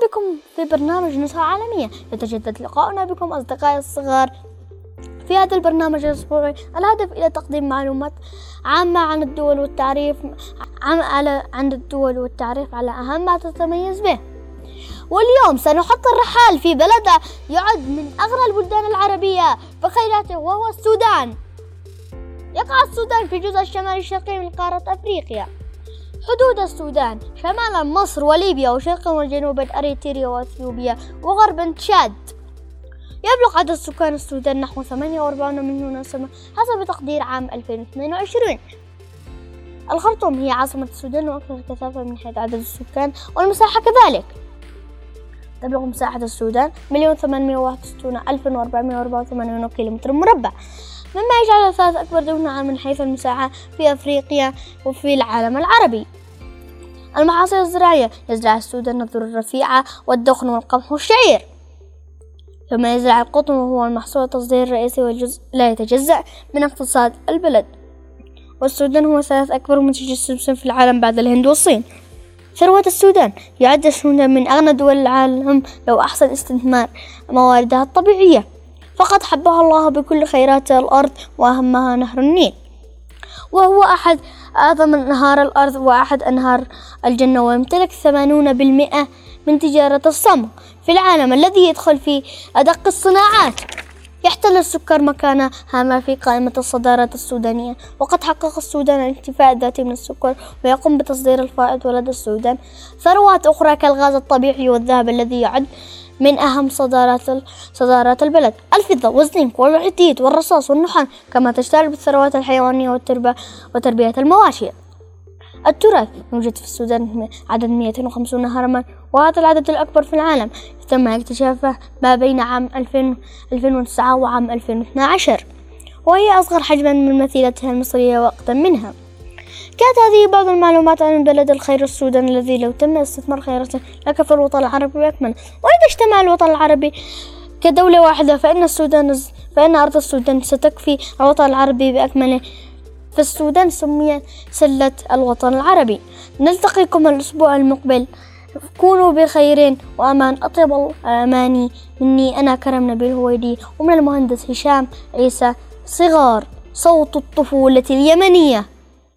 بكم في برنامج نزهة عالمية. يتجدد لقاؤنا بكم أصدقائي الصغار في هذا البرنامج الأسبوعي، الهدف إلى تقديم معلومات عامة عن الدول والتعريف على أهم ما تتميز به. واليوم سنحط الرحال في بلد يعد من أغنى البلدان العربية بخيراته، وهو السودان. يقع السودان في الجزء الشمالي الشرقي من قارة أفريقيا. حدود السودان شمالا مصر وليبيا، وشرقا وجنوبا أريتريا وأثيوبيا، وغربا تشاد. يبلغ عدد سكان السودان نحو 48 مليون نسمة حسب تقدير عام 2022. الخرطوم هي عاصمة السودان وأكثر كثافة من حيث عدد السكان والمساحة كذلك. تبلغ مساحة السودان 1,861,484 كيلومتر مربع، مما يجعلها ثالث أكبر دولة من حيث المساحة في أفريقيا وفي العالم العربي. المحاصيل الزراعية: يزرع السودان الذرة الرفيعة والدخن والقمح والشعير، ثم يزرع القطن، وهو المحصول التصديري الرئيسي والجزء لا يتجزأ من اقتصاد البلد. والسودان هو ثالث أكبر منتج السمسم في العالم بعد الهند والصين. ثروة السودان: يعد السودان من أغنى دول العالم لو أحسن استثمار مواردها الطبيعية، فقد حبها الله بكل خيرات الأرض، وأهمها نهر النيل، وهو أحد أعظم أنهار الأرض وأحد أنهار الجنة، ويمتلك 80% من تجارة الصمغ في العالم الذي يدخل في أدق الصناعات. يحتل السكر مكانة هامة في قائمة الصادرات السودانية، وقد حقق السودان الاكتفاء الذاتي من السكر، ويقوم بتصدير الفائض. ولدى السودان ثروات أخرى كالغاز الطبيعي والذهب الذي يعد من أهم صادرات البلد، الفضة والزنك والحديد والرصاص والنحاس، كما تشتغل بالثروات الحيوانية وتربية المواشي. التراث: يوجد في السودان عدد 250 هرما، وهذا العدد الأكبر في العالم، تم اكتشافه ما بين عام 2009 وعام 2012، وهي أصغر حجما من مثيلتها المصرية وأقدم منها. كانت هذه بعض المعلومات عن بلد الخير السودان، الذي لو تم استثمار خيراته لكفى الوطن العربي بأكمله. وإذا اجتمع الوطن العربي كدولة واحدة فإن أرض السودان ستكفي الوطن العربي بأكمله. فالسودان سمي سلة الوطن العربي. نلتقيكم الأسبوع المقبل، كونوا بخير وأمان. أطيب الأماني مني أنا كرم نبيل هويدي، ومن المهندس هشام عيسى. صغار، صوت الطفولة اليمنية.